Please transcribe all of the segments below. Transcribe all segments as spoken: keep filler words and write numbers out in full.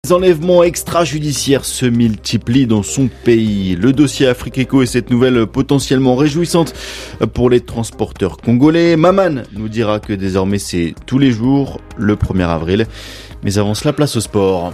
enlèvements extrajudiciaires se multiplient dans son pays. Le dossier Afrique-Eco est cette nouvelle potentiellement réjouissante pour les transporteurs congolais. Maman nous dira que désormais c'est tous les jours le premier avril. Mais avant cela, place au sport.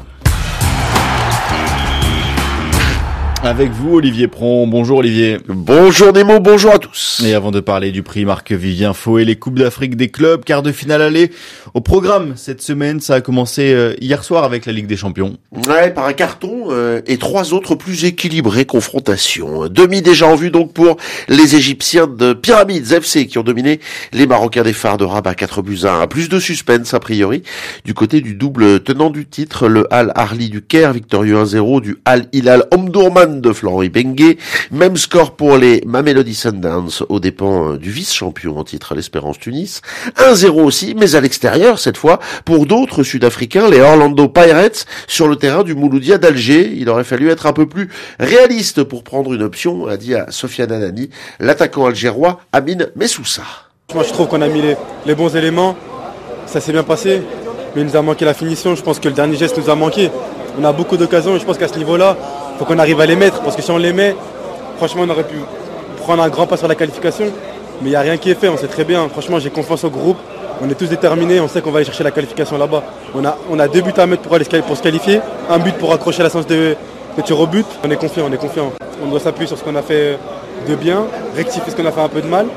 Avec vous, Olivier Pron. Bonjour, Olivier. Bonjour Nemo, bonjour à tous. Et avant de parler du prix Marc-Vivien Foé, les Coupes d'Afrique des clubs, quart de finale aller au programme cette semaine. Ça a commencé hier soir avec la Ligue des Champions. Ouais, par un carton euh, et trois autres plus équilibrées confrontations. Demi déjà en vue donc pour les Égyptiens de Pyramids F C qui ont dominé les Marocains des Phares de Rabat quatre buts à un. Plus de suspense a priori du côté du double tenant du titre, le Al Ahly du Caire, victorieux un zéro du Al Hilal Omdurman de Florent Bengué. Même score pour les Mamelody Sundowns aux dépens du vice-champion en titre, l'Espérance Tunis. un zéro aussi, mais à l'extérieur cette fois, pour d'autres Sud-Africains, les Orlando Pirates, sur le terrain du Mouloudia d'Alger. Il aurait fallu être un peu plus réaliste pour prendre une option, a dit à Sofiane Anani l'attaquant algérois Amin Messoussa. Moi je trouve qu'on a mis les, les bons éléments, ça s'est bien passé, mais il nous a manqué la finition. Je pense que le dernier geste nous a manqué. On a beaucoup d'occasions et je pense qu'à ce niveau-là, il faut qu'on arrive à les mettre, parce que si on les met, franchement on aurait pu prendre un grand pas sur la qualification, mais il n'y a rien qui est fait, on sait très bien. Franchement j'ai confiance au groupe, on est tous déterminés, on sait qu'on va aller chercher la qualification là-bas. On a, on a deux buts à mettre pour, aller, pour se qualifier, un but pour accrocher la séance de, de tir au but. On est confiant, on est confiant. On doit s'appuyer sur ce qu'on a fait de bien, rectifier ce qu'on a fait un peu de mal,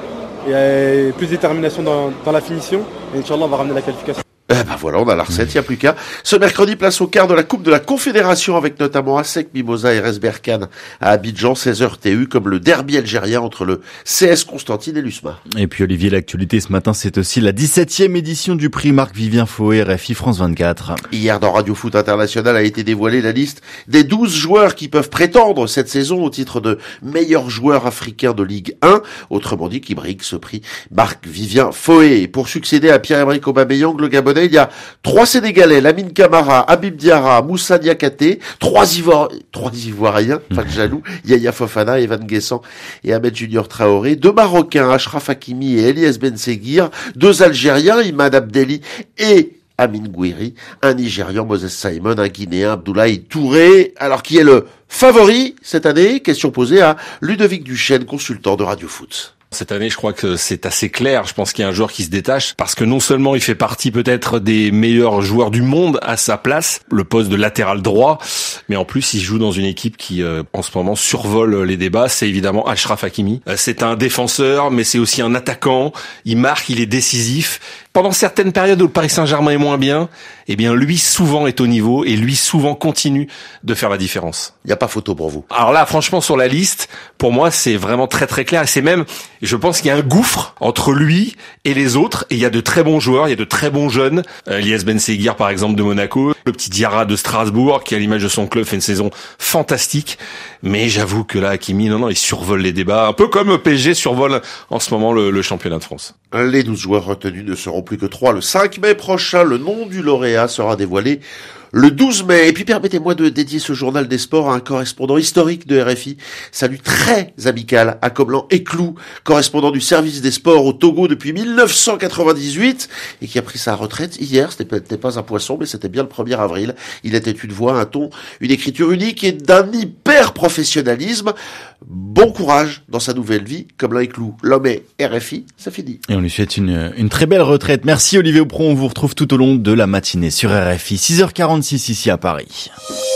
et plus de détermination dans, dans la finition, et Inch'Allah on va ramener la qualification. Eh ben voilà, on a la recette, il n'y a plus qu'à. Ce mercredi, place au quart de la Coupe de la Confédération avec notamment ASEC Mimosa et R S Berkane à Abidjan, seize heures T U, comme le derby algérien entre le C S Constantine et l'U S M A. Et puis Olivier, l'actualité ce matin, c'est aussi la dix-septième édition du prix Marc-Vivien Foé R F I France vingt-quatre. Hier, dans Radio Foot International, a été dévoilée la liste des douze joueurs qui peuvent prétendre cette saison au titre de meilleur joueur africain de Ligue un. Autrement dit, qui brigue ce prix Marc-Vivien Foé. Pour succéder à Pierre-Emerick Aubameyang, le Gabonais, il y a trois Sénégalais, Lamine Camara, Habib Diarra, Moussa Niakhaté, trois Ivoiriens, trois Ivoiriens, pas de jaloux, Yaya Fofana, Evan Guessant et Ahmed Junior Traoré, deux Marocains, Achraf Hakimi et Elias Benseguir, deux Algériens, Imad Abdelli et Amin Gouiri, un Nigérian, Moses Simon, un Guinéen, Abdoulaye Touré. Alors, qui est le favori cette année? Question posée à Ludovic Duchesne, consultant de Radio Foot. Cette année, je crois que c'est assez clair. Je pense qu'il y a un joueur qui se détache parce que non seulement il fait partie peut-être des meilleurs joueurs du monde à sa place, le poste de latéral droit, mais en plus il joue dans une équipe qui euh, en ce moment survole les débats. C'est évidemment Achraf Hakimi. Euh, c'est un défenseur, mais c'est aussi un attaquant. Il marque, il est décisif. Pendant certaines périodes où le Paris Saint-Germain est moins bien, eh bien lui souvent est au niveau et lui souvent continue de faire la différence. Il n'y a pas photo pour vous. Alors là, franchement, sur la liste, pour moi, c'est vraiment très très clair. Et c'est même, je pense qu'il y a un gouffre entre lui et les autres. Et il y a de très bons joueurs, il y a de très bons jeunes. Euh, Elias Benseguir, par exemple, de Monaco. Le petit Diarra de Strasbourg, qui à l'image de son club fait une saison fantastique. Mais j'avoue que là, Hakimi, non, non, il survole les débats. Un peu comme P S G survole en ce moment le, le championnat de France. Les douze joueurs retenus ne seront plus que trois. Le cinq mai prochain, le nom du lauréat sera dévoilé le douze mai. Et puis permettez-moi de dédier ce journal des sports à un correspondant historique de R F I. Salut très amical à Comelan Eklou, correspondant du service des sports au Togo depuis mille neuf cent quatre-vingt-dix-huit et qui a pris sa retraite hier. Ce n'était pas un poisson, mais c'était bien le premier avril. Il était une voix, un ton, une écriture unique et d'un hyper professionnalisme. Bon courage dans sa nouvelle vie. Comelan Eklou, l'homme est R F I, ça finit. Et on lui souhaite une, une très belle retraite. Merci Olivier Pron. On vous retrouve tout au long de la matinée sur R F I. six heures quarante-six ici à Paris.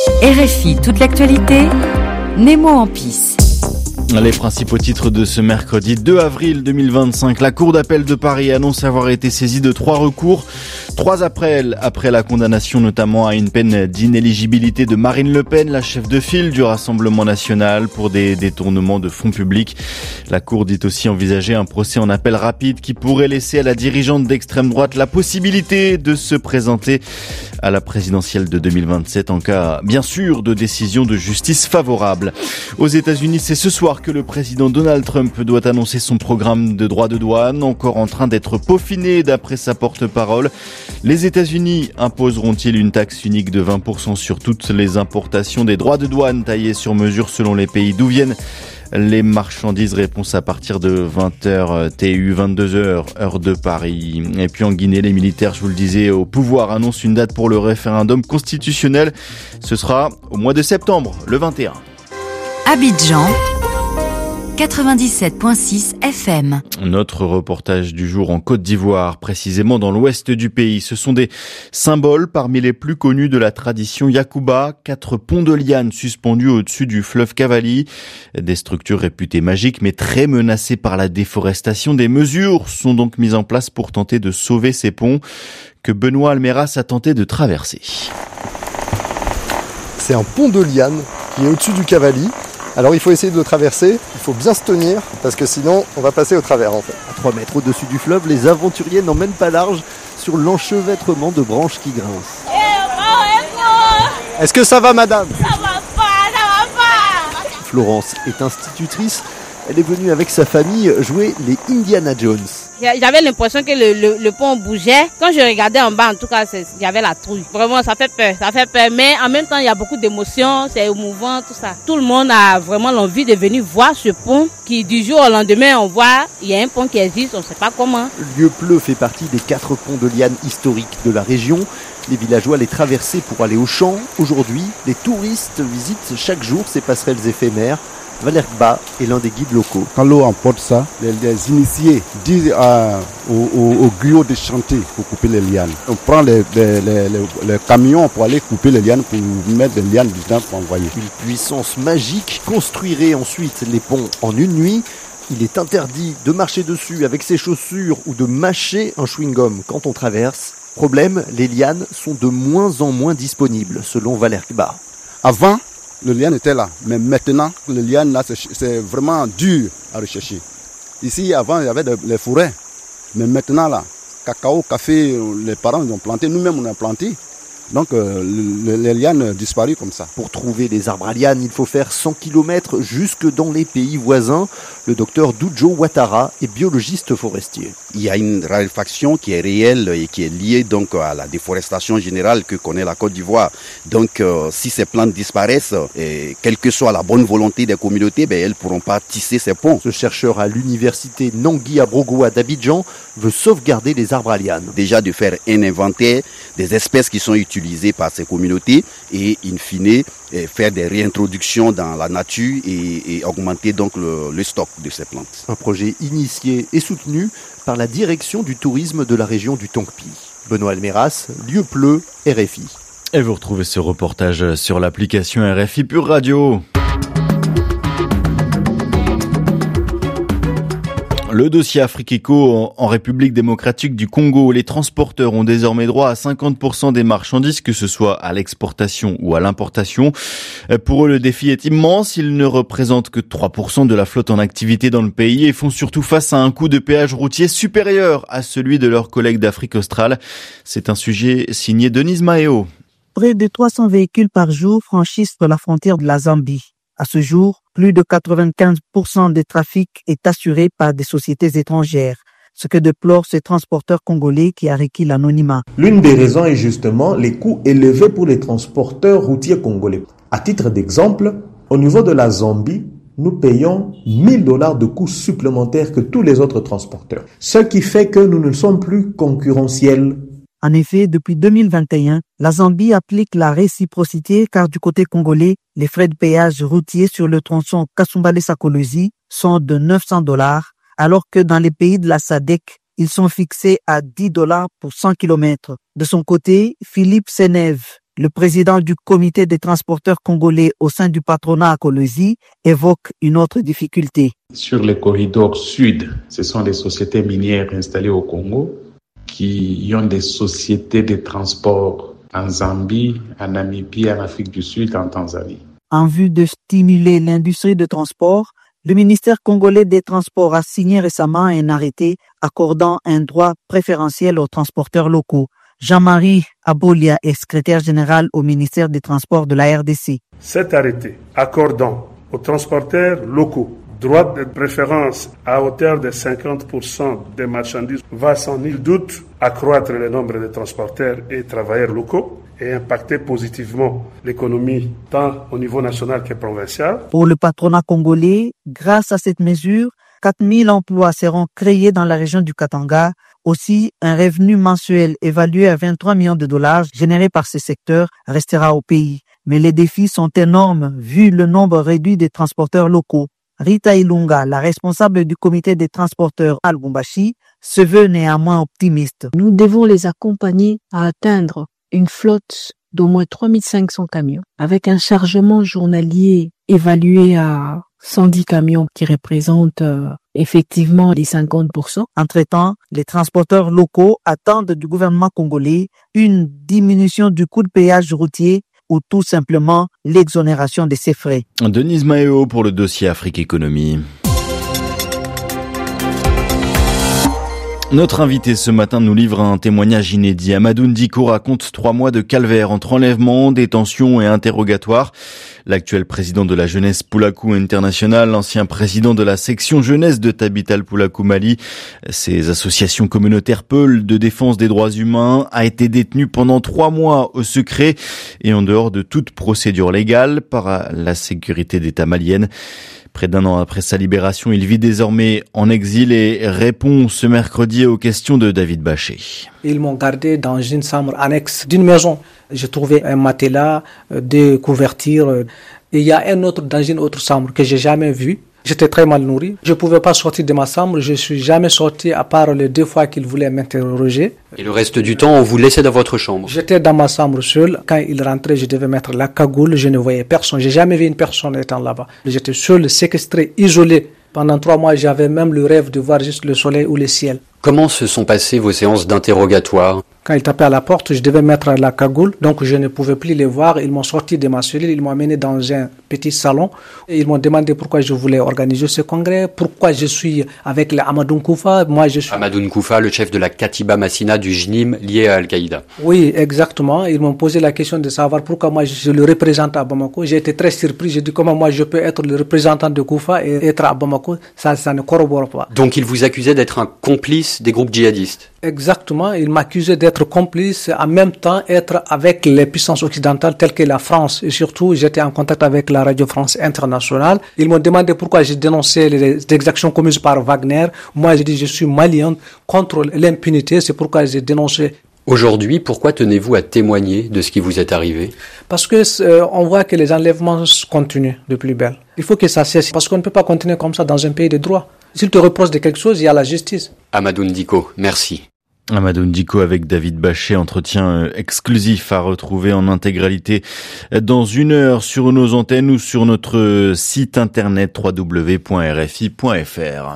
R F I, toute l'actualité, Nemo en pisse. Les principaux titres de ce mercredi deux avril deux mille vingt-cinq. La Cour d'appel de Paris annonce avoir été saisie de trois recours. Trois appels après la condamnation notamment à une peine d'inéligibilité de Marine Le Pen, la chef de file du Rassemblement national, pour des détournements de fonds publics. La Cour dit aussi envisager un procès en appel rapide qui pourrait laisser à la dirigeante d'extrême droite la possibilité de se présenter à la présidentielle de deux mille vingt-sept en cas, bien sûr, de décision de justice favorable. Aux États-Unis, c'est ce soir que le président Donald Trump doit annoncer son programme de droits de douane, encore en train d'être peaufiné d'après sa porte-parole. Les États-Unis imposeront-ils une taxe unique de vingt pour cent sur toutes les importations des droits de douane taillés sur mesure selon les pays d'où viennent les marchandises. Réponse à partir de vingt heures T U, vingt-deux heures, heure de Paris. Et puis en Guinée, les militaires, je vous le disais, au pouvoir annoncent une date pour le référendum constitutionnel. Ce sera au mois de septembre, le vingt et un. Abidjan quatre-vingt-dix-sept virgule six F M. Notre reportage du jour en Côte d'Ivoire, précisément dans l'ouest du pays. Ce sont des symboles parmi les plus connus de la tradition Yakuba. Quatre ponts de lianes suspendus au-dessus du fleuve Cavali. Des structures réputées magiques mais très menacées par la déforestation. Des mesures sont donc mises en place pour tenter de sauver ces ponts que Benoît Almeras a tenté de traverser. C'est un pont de lianes qui est au-dessus du Cavali. Alors il faut essayer de le traverser, il faut bien se tenir, parce que sinon on va passer au travers en fait. À trois mètres au-dessus du fleuve, les aventuriers n'emmènent pas large sur l'enchevêtrement de branches qui grincent. Est-ce que ça va madame ? Ça va pas, ça va pas. Florence est institutrice, elle est venue avec sa famille jouer les Indiana Jones. J'avais l'impression que le, le, le pont bougeait. Quand je regardais en bas, en tout cas, il y avait la trouille. Vraiment, ça fait peur, ça fait peur. Mais en même temps, il y a beaucoup d'émotions, c'est émouvant, tout ça. Tout le monde a vraiment l'envie de venir voir ce pont qui, du jour au lendemain, on voit, il y a un pont qui existe, on ne sait pas comment. Lieuppleu fait partie des quatre ponts de lianes historiques de la région. Les villageois les traversaient pour aller au champ. Aujourd'hui, les touristes visitent chaque jour ces passerelles éphémères. Valère Gba est l'un des guides locaux. Quand l'eau emporte ça, les, les initiés disent à, aux, aux, aux griots de chanter pour couper les lianes. On prend les, les, les, les, les camions pour aller couper les lianes, pour mettre des lianes dedans pour envoyer. Une puissance magique construirait ensuite les ponts en une nuit. Il est interdit de marcher dessus avec ses chaussures ou de mâcher un chewing-gum quand on traverse. Problème, les lianes sont de moins en moins disponibles, selon Valère Gba. Avant, le liane était là, mais maintenant, le liane là, c'est, c'est vraiment dur à rechercher. Ici, avant, il y avait des, les forêts, mais maintenant là, cacao, café, les parents ils ont planté, nous-mêmes on a planté. Donc euh, le, les lianes disparues comme ça. Pour trouver les arbres à lianes, il faut faire cent kilomètres jusque dans les pays voisins. Le docteur Dujo Ouattara est biologiste forestier. Il y a une raréfaction qui est réelle et qui est liée donc à la déforestation générale que connaît la Côte d'Ivoire. Donc euh, si ces plantes disparaissent, et quelle que soit la bonne volonté des communautés, ben, elles ne pourront pas tisser ces ponts. Ce chercheur à l'université Nangui Abrogoa d'Abidjan veut sauvegarder les arbres à lianes. Déjà de faire un inventaire des espèces qui sont utilisées par ces communautés et in fine faire des réintroductions dans la nature et, et augmenter donc le, le stock de ces plantes. Un projet initié et soutenu par la direction du tourisme de la région du Tongpi. Benoît Almeras, Lieuppleu, R F I. Et vous retrouvez ce reportage sur l'application R F I Pure Radio. Le dossier Afriquico en République démocratique du Congo. Les transporteurs ont désormais droit à cinquante pour cent des marchandises, que ce soit à l'exportation ou à l'importation. Pour eux, le défi est immense. Ils ne représentent que trois pour cent de la flotte en activité dans le pays et font surtout face à un coût de péage routier supérieur à celui de leurs collègues d'Afrique australe. C'est un sujet signé Denise Maheo. Près de trois cents véhicules par jour franchissent la frontière de la Zambie. À ce jour, plus de quatre-vingt-quinze pour cent des trafics est assuré par des sociétés étrangères, ce que déplore ce transporteur congolais qui a requis l'anonymat. L'une des raisons est justement les coûts élevés pour les transporteurs routiers congolais. À titre d'exemple, au niveau de la Zambie, nous payons mille dollars de coûts supplémentaires que tous les autres transporteurs, ce qui fait que nous ne sommes plus concurrentiels. En effet, depuis deux mille vingt et un, la Zambie applique la réciprocité car du côté congolais, les frais de péage routier sur le tronçon Kasumbalesa-Kolwezi sont de neuf cents dollars, alors que dans les pays de la S A D C, ils sont fixés à dix dollars pour cent kilomètres. De son côté, Philippe Seneve, le président du comité des transporteurs congolais au sein du patronat à Kolwezi, évoque une autre difficulté. Sur les corridors sud, ce sont les sociétés minières installées au Congo qui ont des sociétés de transport en Zambie, en Namibie, en Afrique du Sud, en Tanzanie. En vue de stimuler l'industrie de transport, le ministère congolais des Transports a signé récemment un arrêté accordant un droit préférentiel aux transporteurs locaux. Jean-Marie Abolia est secrétaire général au ministère des Transports de la R D C. Cet arrêté accordant aux transporteurs locaux droit de préférence à hauteur de cinquante pour cent des marchandises va sans nul doute accroître le nombre de transporteurs et travailleurs locaux et impacter positivement l'économie tant au niveau national que provincial. Pour le patronat congolais, grâce à cette mesure, quatre mille emplois seront créés dans la région du Katanga. Aussi, un revenu mensuel évalué à vingt-trois millions de dollars généré par ce secteur restera au pays. Mais les défis sont énormes vu le nombre réduit des transporteurs locaux. Rita Ilunga, la responsable du comité des transporteurs à Lubumbashi, se veut néanmoins optimiste. Nous devons les accompagner à atteindre une flotte d'au moins trois mille cinq cents camions, avec un chargement journalier évalué à cent dix camions qui représentent euh, effectivement les cinquante pour cent. Entre-temps, les transporteurs locaux attendent du gouvernement congolais une diminution du coût de péage routier ou tout simplement l'exonération de ces frais. Denise Mahéo pour le dossier Afrique Économie. Notre invité ce matin nous livre un témoignage inédit. Amadou Ndiko raconte trois mois de calvaire entre enlèvement, détention et interrogatoire. L'actuel président de la jeunesse Poulakou International, l'ancien président de la section jeunesse de Tabital Poulakou Mali, ces associations communautaires Peul de défense des droits humains, a été détenu pendant trois mois au secret et en dehors de toute procédure légale par la sécurité d'État malienne. Près d'un an après sa libération, il vit désormais en exil et répond ce mercredi aux questions de David Baché. Ils m'ont gardé dans une chambre annexe d'une maison. J'ai trouvé un matelas, des couvertures. Et il y a un autre dans une autre chambre que j'ai jamais vu. J'étais très mal nourri. Je pouvais pas sortir de ma chambre. Je suis jamais sorti à part les deux fois qu'ils voulaient m'interroger. Et le reste du temps, on vous laissait dans votre chambre? J'étais dans ma chambre seul. Quand ils rentraient, je devais mettre la cagoule. Je ne voyais personne. J'ai jamais vu une personne étant là-bas. J'étais seul, séquestré, isolé. Pendant trois mois, j'avais même le rêve de voir juste le soleil ou le ciel. Comment se sont passées vos séances d'interrogatoire? Quand ils tapaient à la porte, je devais mettre la cagoule, donc je ne pouvais plus les voir. Ils m'ont sorti de ma cellule, ils m'ont amené dans un petit salon. Et ils m'ont demandé pourquoi je voulais organiser ce congrès, pourquoi je suis avec le Amadou Nkoufa. Moi, je suis... Amadou Nkoufa, le chef de la Katiba Massina du J N I M lié à Al-Qaïda. Oui, exactement. Ils m'ont posé la question de savoir pourquoi moi je le représente à Bamako. J'ai été très surpris. J'ai dit comment moi je peux être le représentant de Nkoufa et être à Bamako. Ça, ça ne corrobore pas. Donc ils vous accusaient d'être un complice des groupes djihadistes? Exactement, il m'accusait d'être complice, en même temps être avec les puissances occidentales telles que la France. Et surtout, j'étais en contact avec la Radio France Internationale. Ils m'ont demandé pourquoi j'ai dénoncé les exactions commises par Wagner. Moi, j'ai dit je suis malien contre l'impunité, c'est pourquoi j'ai dénoncé. Aujourd'hui, pourquoi tenez-vous à témoigner de ce qui vous est arrivé? Parce que euh, on voit que les enlèvements continuent de plus belle. Il faut que ça cesse, parce qu'on ne peut pas continuer comme ça dans un pays de droit. S'il te reproche de quelque chose, il y a la justice. Amadou Ndiko, merci. Amadou Ndiko avec David Baché, entretien exclusif à retrouver en intégralité dans une heure sur nos antennes ou sur notre site internet w w w point r f i point f r.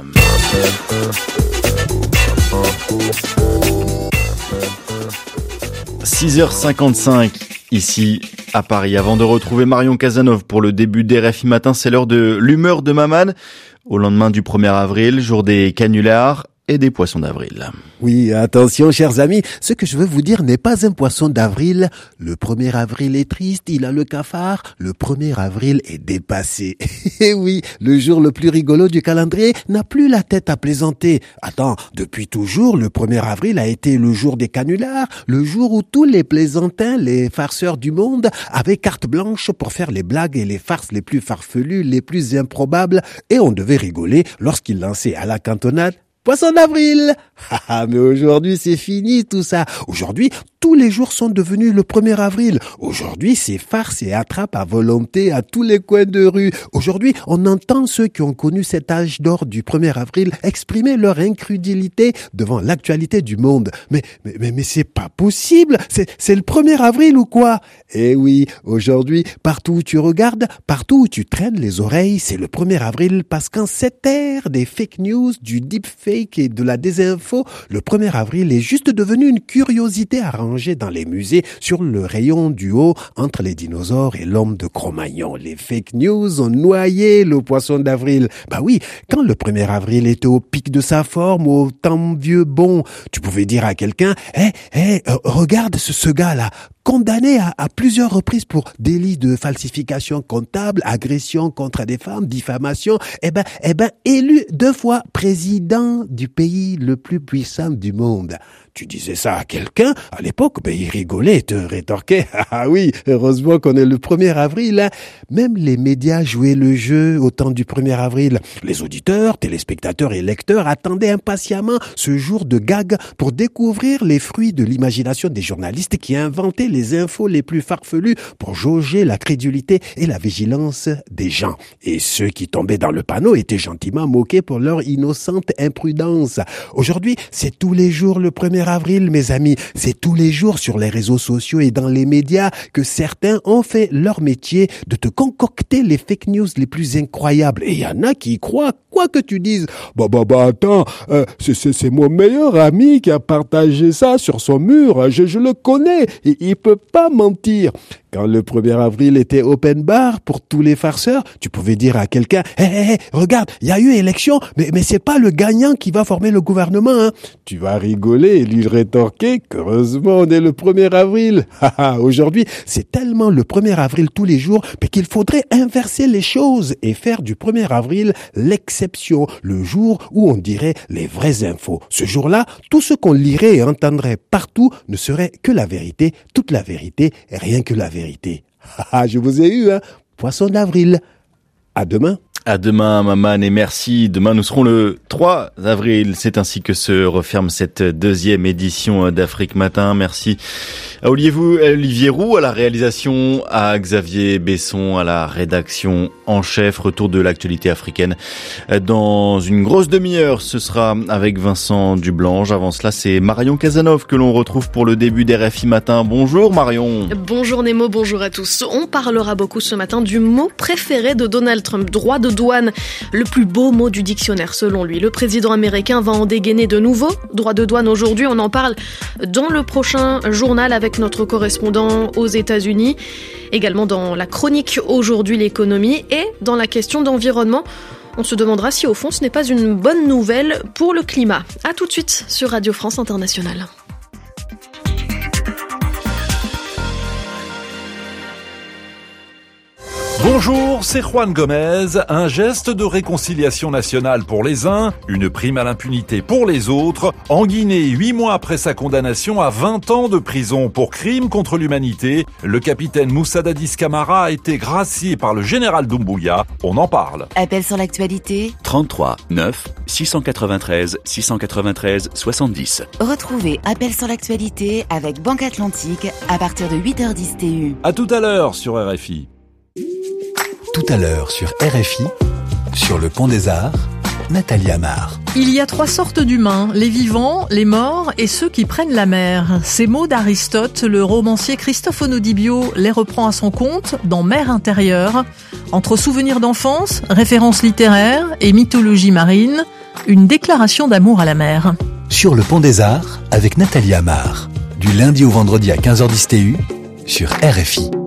six heures cinquante-cinq ici à Paris. Avant de retrouver Marion Casanov pour le début d'R F I Matin, c'est l'heure de l'humeur de Maman au lendemain du premier avril, jour des canulars et des poissons d'avril. Oui, attention chers amis, ce que je veux vous dire n'est pas un poisson d'avril. Le premier avril est triste, il a le cafard. Le premier avril est dépassé. Et oui, le jour le plus rigolo du calendrier n'a plus la tête à plaisanter. Attends, depuis toujours, le premier avril a été le jour des canulars, le jour où tous les plaisantins, les farceurs du monde avaient carte blanche pour faire les blagues et les farces les plus farfelues, les plus improbables, et on devait rigoler lorsqu'ils lançaient à la cantonade poisson d'avril. Mais aujourd'hui, c'est fini tout ça. Aujourd'hui, tous les jours sont devenus le premier avril. Aujourd'hui, c'est farce et attrape à volonté à tous les coins de rue. Aujourd'hui, on entend ceux qui ont connu cet âge d'or du premier avril exprimer leur incrédulité devant l'actualité du monde. Mais, mais, mais, mais c'est pas possible. C'est, c'est le premier avril ou quoi? Eh oui, aujourd'hui, partout où tu regardes, partout où tu traînes les oreilles, c'est le premier avril parce qu'en cette ère des fake news, du deepfake et de la désinfo, le premier avril est juste devenu une curiosité à ranger dans les musées sur le rayon du haut entre les dinosaures et l'homme de Cro-Magnon. Les fake news ont noyé le poisson d'avril. Bah oui, quand le premier avril était au pic de sa forme, au temps vieux bon, tu pouvais dire à quelqu'un, hé, hey, hé, hey, euh, regarde ce, ce gars-là, condamné à, à plusieurs reprises pour délit de falsification comptable, agression contre des femmes, diffamation, eh ben, eh ben, élu deux fois président du pays le plus puissant du monde. Tu disais ça à quelqu'un, à l'époque, ben, il rigolait et te rétorquait. Ah oui, heureusement qu'on est le premier avril, hein. Même les médias jouaient le jeu au temps du premier avril. Les auditeurs, téléspectateurs et lecteurs attendaient impatiemment ce jour de gag pour découvrir les fruits de l'imagination des journalistes qui inventaient les infos les plus farfelues pour jauger la crédulité et la vigilance des gens. Et ceux qui tombaient dans le panneau étaient gentiment moqués pour leur innocente imprudence. Aujourd'hui, c'est tous les jours le premier avril, mes amis. C'est tous les jours sur les réseaux sociaux et dans les médias que certains ont fait leur métier de te concocter les fake news les plus incroyables. Et il y en a qui y croient, quoi que tu dises. Bah, bah, bah, attends, euh, c'est, c'est, c'est mon meilleur ami qui a partagé ça sur son mur. Je, je le connais. Il, il peut pas mentir. Quand le premier avril était open bar pour tous les farceurs, tu pouvais dire à quelqu'un, hé, hé, hé, regarde, il y a eu élection, mais, mais c'est pas le gagnant qui va former le gouvernement, hein. Tu vas rigoler et lui rétorquer qu'heureusement on est le premier avril. Aujourd'hui, c'est tellement le premier avril tous les jours, mais qu'il faudrait inverser les choses et faire du premier avril l'exception, le jour où on dirait les vraies infos. Ce jour-là, tout ce qu'on lirait et entendrait partout ne serait que la vérité, toute la vérité, et rien que la vérité. Ah, je vous ai eu, hein. Poisson d'avril. À demain. À demain, Maman, et merci. Demain, nous serons le trois avril. C'est ainsi que se referme cette deuxième édition d'Afrique Matin. Merci à Olivier Roux, à la réalisation, à Xavier Besson, à la rédaction en chef. Retour de l'actualité africaine dans une grosse demi-heure. Ce sera avec Vincent Dublange. Avant cela, c'est Marion Casanov que l'on retrouve pour le début d'R F I Matin. Bonjour Marion. Bonjour Nemo, bonjour à tous. On parlera beaucoup ce matin du mot préféré de Donald Trump, droit de douane, le plus beau mot du dictionnaire selon lui. Le président américain va en dégainer de nouveau. Droit de douane aujourd'hui, on en parle dans le prochain journal avec notre correspondant aux États-Unis. Également dans la chronique Aujourd'hui l'économie et dans la question d'environnement. On se demandera si au fond ce n'est pas une bonne nouvelle pour le climat. À tout de suite sur Radio France Internationale. Bonjour, c'est Juan Gomez. Un geste de réconciliation nationale pour les uns, une prime à l'impunité pour les autres. En Guinée, huit mois après sa condamnation à vingt ans de prison pour crimes contre l'humanité, le capitaine Moussa Dadis Camara a été gracié par le général Doumbouya. On en parle. Appel sur l'actualité trente-trois neuf six cent quatre-vingt-treize six cent quatre-vingt-treize soixante-dix. Retrouvez Appel sur l'actualité avec Banque Atlantique à partir de huit heures dix T U. À tout à l'heure sur R F I. Tout à l'heure sur R F I, sur le Pont des Arts, Nathalie Amar. Il y a trois sortes d'humains, les vivants, les morts et ceux qui prennent la mer. Ces mots d'Aristote, le romancier Christophe Onodibio les reprend à son compte dans Mer intérieure. Entre souvenirs d'enfance, références littéraires et mythologie marine, une déclaration d'amour à la mer. Sur le Pont des Arts, avec Nathalie Amar. Du lundi au vendredi à quinze heures dix T U, sur R F I.